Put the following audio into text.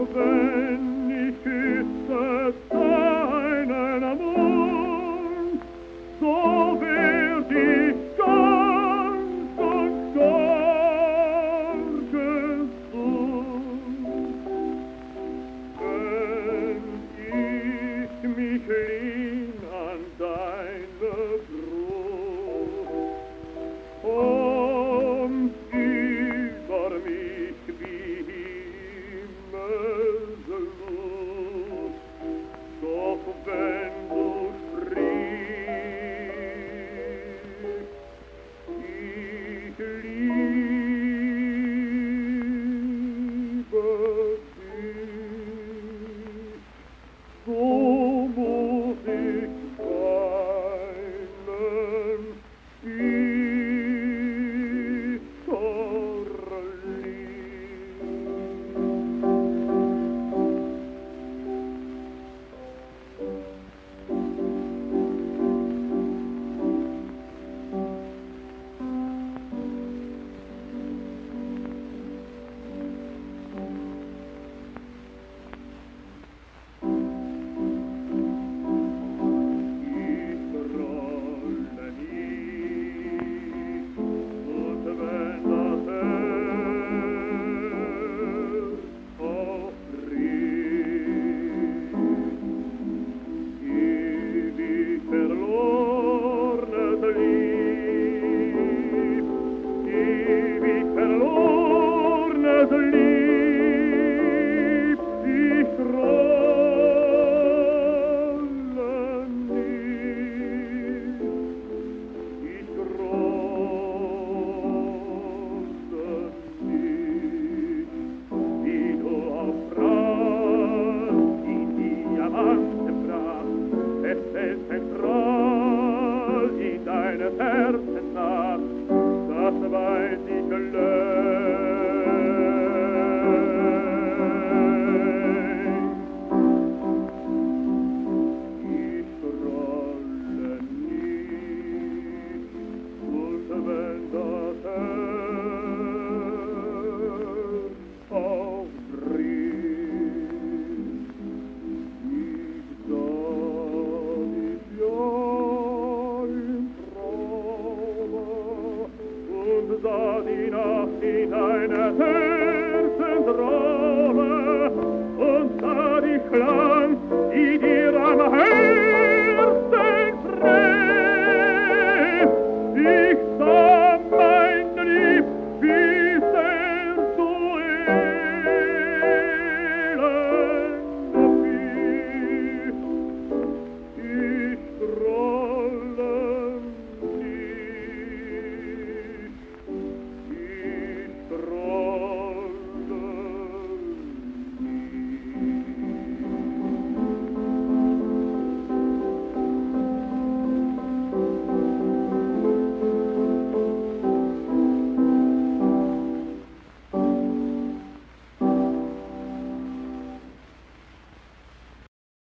wenn ich küsse deinen Mund, so werd ich ganz und gar gesund. Wenn ich mich lehn an deine Brust und über mich wie Himmelslust, doch wenn du sprichst, ich liebe dich, so muss ich weinen, zentral in deines Herzens nach, das weiß ich allein. Ich rolle nicht, und wenn das Herz aufbricht, ich sah dich ja im Traume und sah die Nacht in deine